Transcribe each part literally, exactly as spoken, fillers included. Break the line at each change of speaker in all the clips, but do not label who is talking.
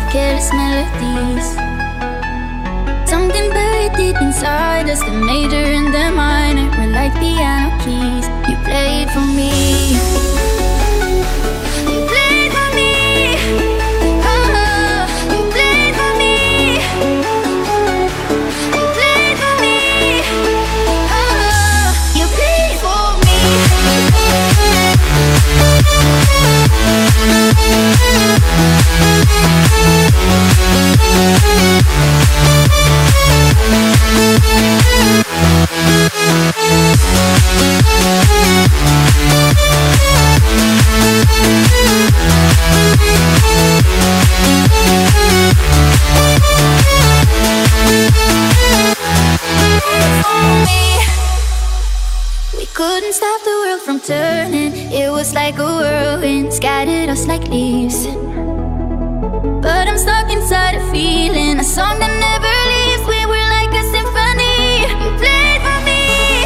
careless melodies. Something buried deep inside us, the major and the minor were like piano keys. You played for me. You played for me. Oh, you played for me. You played for me. Oh, you played for me. Couldn't stop the world from turning. It was like a whirlwind, scattered us like leaves. But I'm stuck inside a feeling, a song that never leaves. We were like a symphony. You played for me.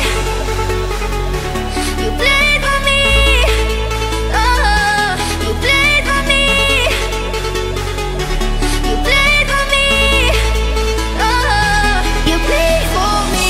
You played for me. Oh, you played for me. You played for me. Oh, you played for me.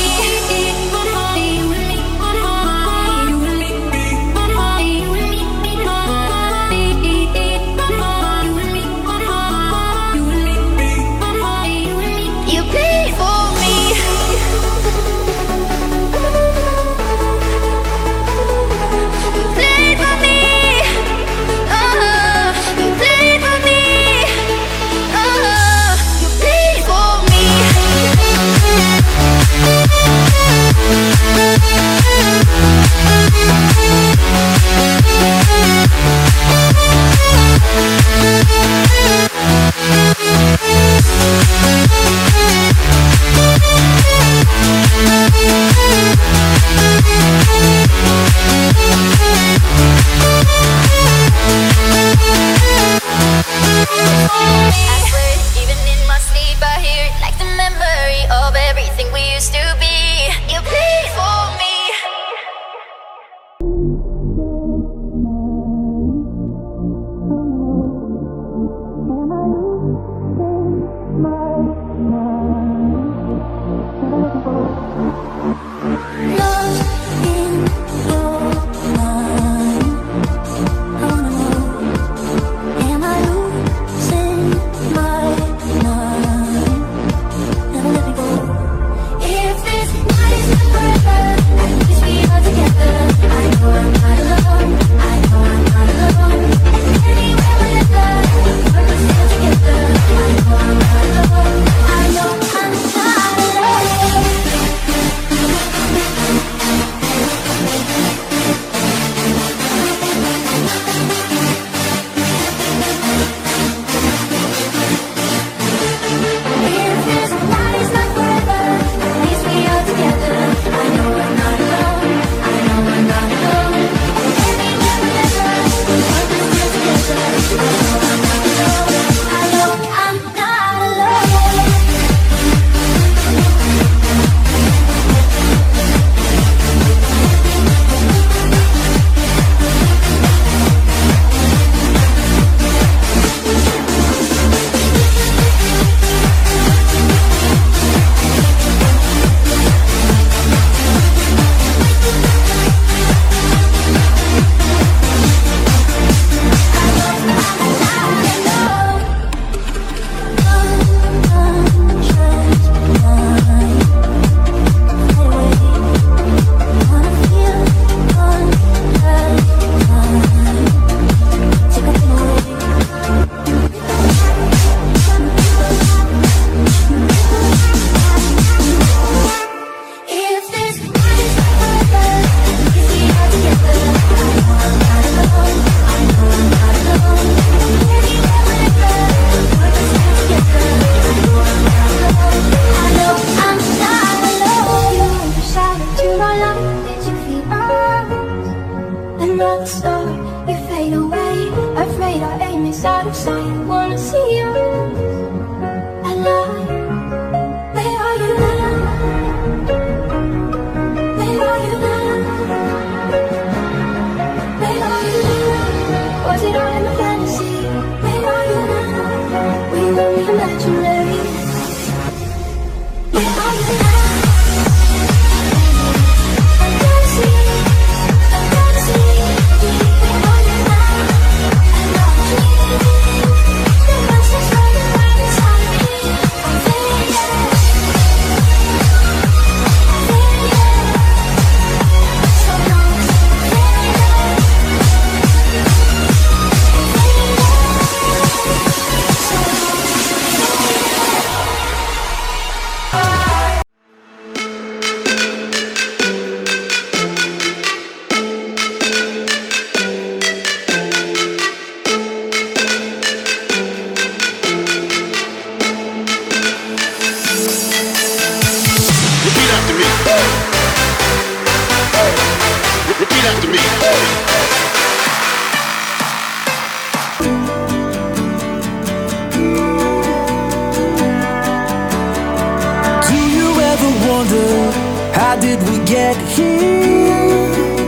How did we get here?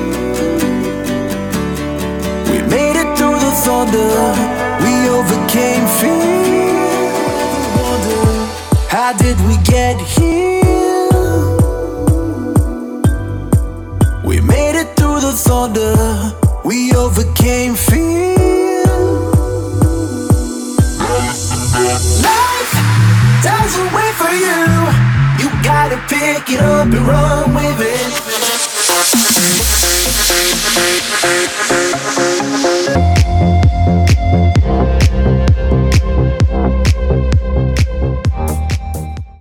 We made it through the thunder, we overcame fear. How did we get here? We made it through the thunder, we overcame fear. Life doesn't wait for you, you gotta pick it up and run with it.